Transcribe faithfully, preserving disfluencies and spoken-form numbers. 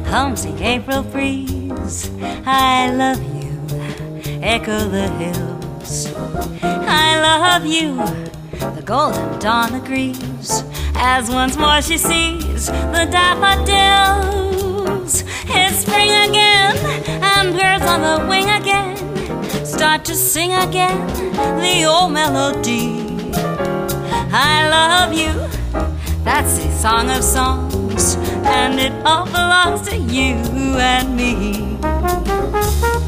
homesick April breeze. I love you, echo the hills. I love you, the golden dawn agrees, as once more she sees the daffodils. It's spring again, and birds on the wing again start to sing again the old melody. I love you, that's the song of songs, and it all belongs to you and me.